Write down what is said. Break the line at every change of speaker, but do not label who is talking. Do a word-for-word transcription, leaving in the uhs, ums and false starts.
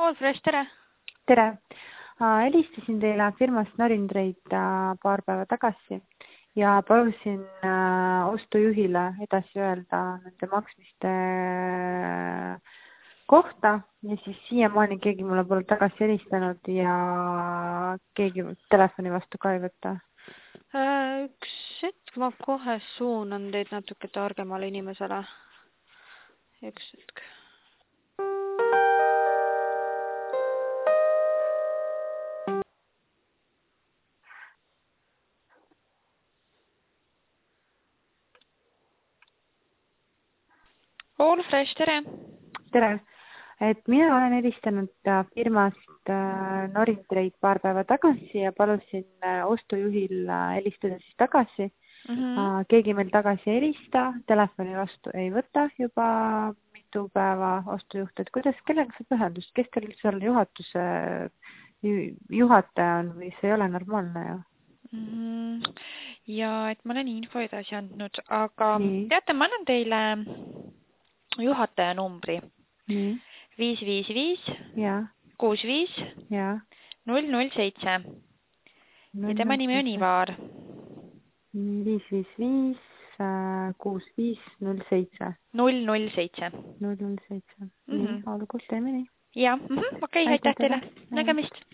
All Fresh, tere!
Tere! Helistasin teile firmast Norintrade paar päeva tagasi ja palusin ostujuhile edasi öelda nende maksmiste kohta ja siis siiamaani keegi mulle pole tagasi helistanud ja keegi telefoni vastu ka ei võta.
Üks hetk, ma kohe suunan teid natuke targemale inimesele. Üks hetk. All Fresh, tere!
Tere! Et mina olen helistanud firmast Norintrade paar päeva tagasi ja palusin ostujuhil helistada siis tagasi. Mm-hmm. Keegi meil tagasi ei helista, telefoni vastu ei võta juba mitu päeva ostujuht. Et kuidas, kellega see pühendust, kes teil seal juhatuse juhataja on või see ei ole normaalne ju?
Mm-hmm. Ja et ma olen info edasi andnud, aga
Nii.
teate, ma annan teile juhataja numbri.
Nii.
viis viis viis,
ja.
kuus viis,
ja.
null null seitse. Ja tema nimi on Ivar.
viis viis viis, kuus viis, null seitse.
null null seitse.
null null seitse. Nii, olgu, teeme nii.
Ja, okei, aitäh teile. Nägemist.